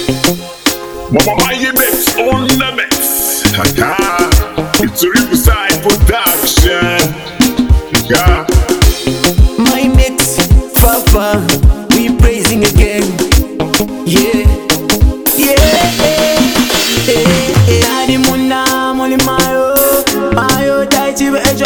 Mama Maya mix on the mix. It's a Riverside production. Yeah. My mix, Fafa, we praising again. Yeah, Nadi muna muli mayo taichi bejo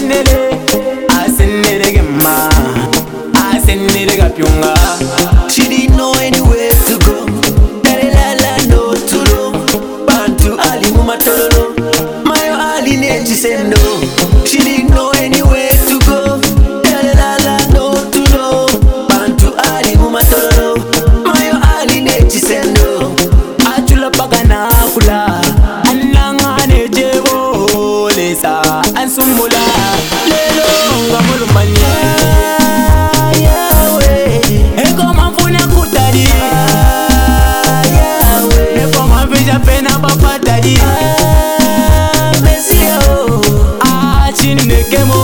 asenere gemma, asenere gapyunga. She didn't know anywhere to go. Dalala no tulo, bantu ali mumatolo. Mayo ali neji sendo. She didn't know anywhere to go. Dalala no tulo, bantu ali mumatolo. Mayo ali neji sendo. Achula pagana kula, ananga nejebo lesa ansumula. Lelo ngamulu manya. Pena papa daddy Messi chin nekemo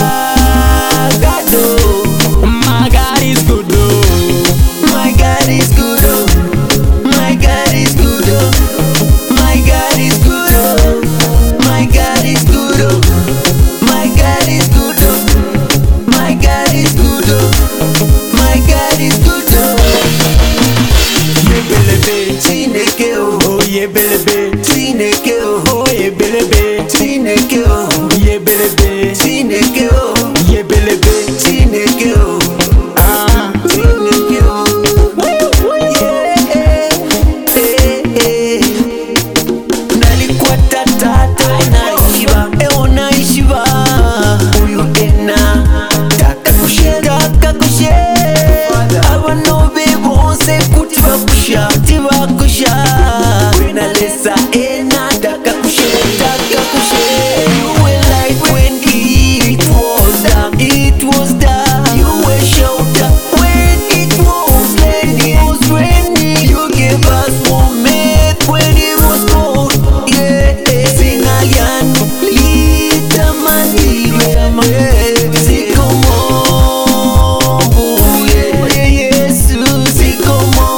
Gado my God is good my God is good my God is good my God is good my God is good my God is good my God is good my God is good Chineke oh ye belebe Chineke oh ye belebe Chineke oh ye belebe Chineke oh ye belebe Chineke oh Chineke oh nalikuwa tata naishiba naishiba uyu ena taka kushe abano bebonse kuti bakusha when I lesa ena taka kushe you were like when it was dark you were shelter when it was raining you gave us warmth when it was cold sing again lita manilwe sikomo Yesu sikomo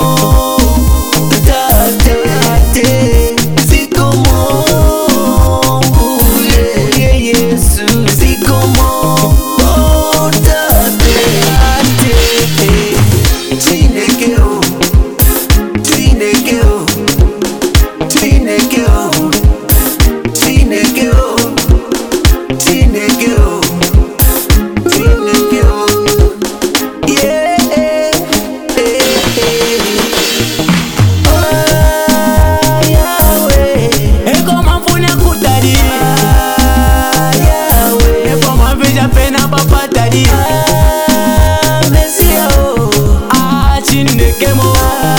pena papa daddy Messi chin nekemo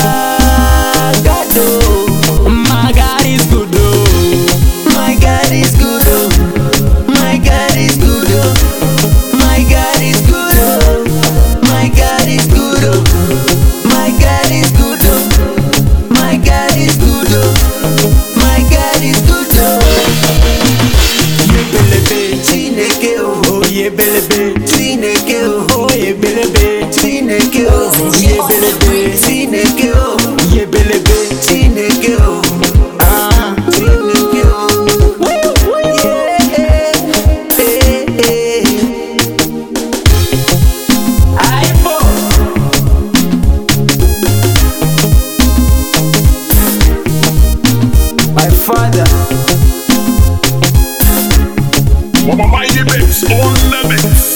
Gado my God is good my God is good my God is good my God is good my God is good my God is good my God is good my God is good Chineke oh ye belebe Chineke oh ye belebe Chineke oh ye belebe Chineke oh ye belebe Chineke oh Chineke oh Aibo my father Mama Maya mix on the mix.